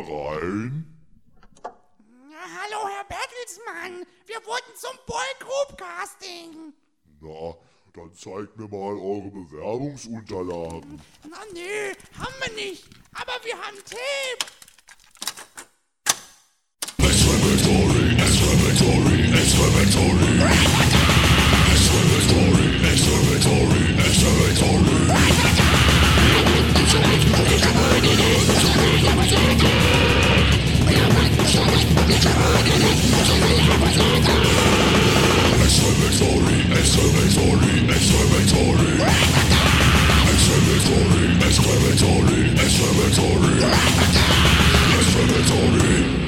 rein? Hallo, Herr Bertelsmann. Wir wollten zum Boygroup-Casting. Na, dann zeigt mir mal eure Bewerbungsunterlagen. Na nö, haben wir nicht. Aber wir haben Tape. Extra Victory, Extra Victory, Extra Victory. Extra Victory, Extra Victory, Extra Victory. Extra Victory, Extra Victory, Extra Victory. Extra Victory, Extra Victory, Extra Victory. Extra Victory.